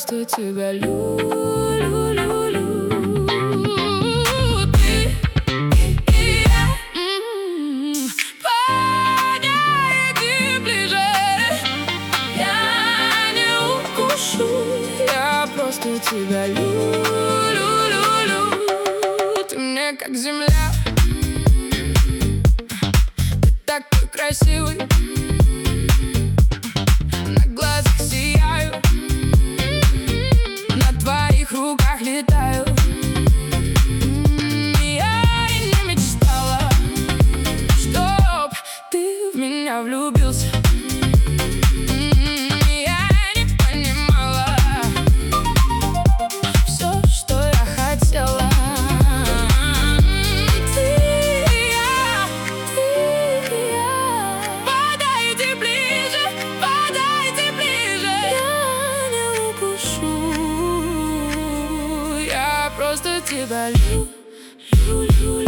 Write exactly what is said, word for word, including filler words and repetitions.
просто тебя люблю. Ты и я. Подойди ближе. Я не укушу. Я просто тебя люблю. Ты мне как земля. Ты такой красивый. На глазах сияю. На твоих руках летаю. Я и не мечтала, чтоб ты в меня влюбился. Я не понимала все, что я хотела. Ты и я, ты и я. Подойди ближе, подойди ближе. Я не укушу. Я просто тебя люблю.